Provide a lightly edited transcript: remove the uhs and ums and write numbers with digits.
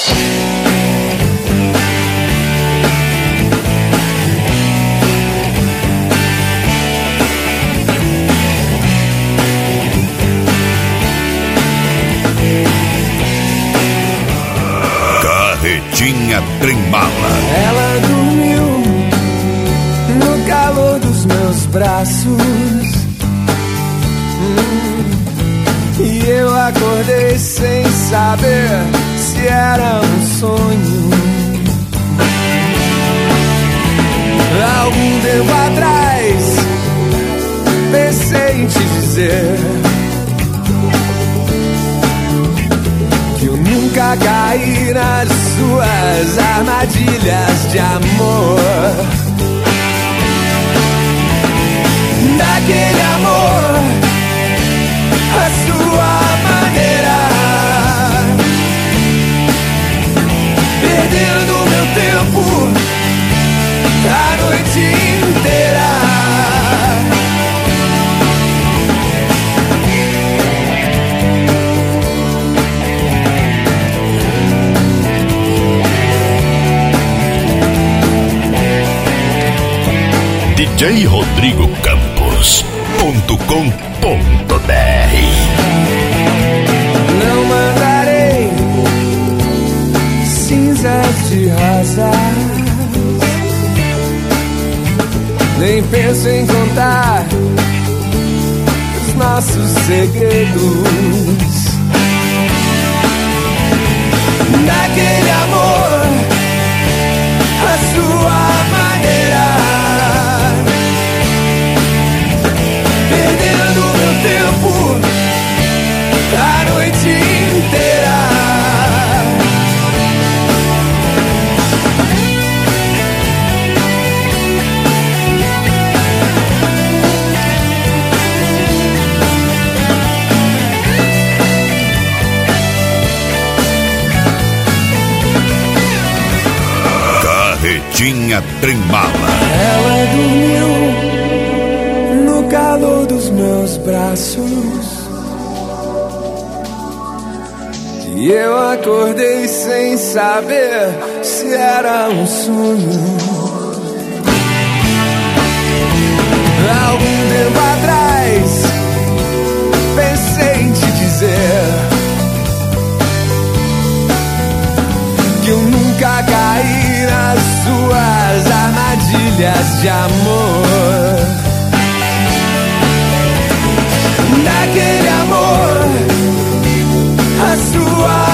Carretinha Trembala. Ela dormiu no calor dos meus braços, e eu acordei sem saber se era um sonho. Algum tempo atrás pensei em te dizer que eu nunca caí nas suas armadilhas de amor. Daquele amor, a sua maneira, perdendo meu tempo a noite inteira. DJRodrigoCampos.com.br. Não mandarei cinzas de rosas, nem penso em contar os nossos segredos. Daquele amor, a sua maneira, perdendo meu tempo a noite inteira. Carretinha Trembala. Ela dormiu no calor dos meus braços, e eu acordei sem saber se era um sonho. Algum tempo atrás pensei em te dizer que eu nunca caí nas suas armadilhas de amor. Daquele amor, a sua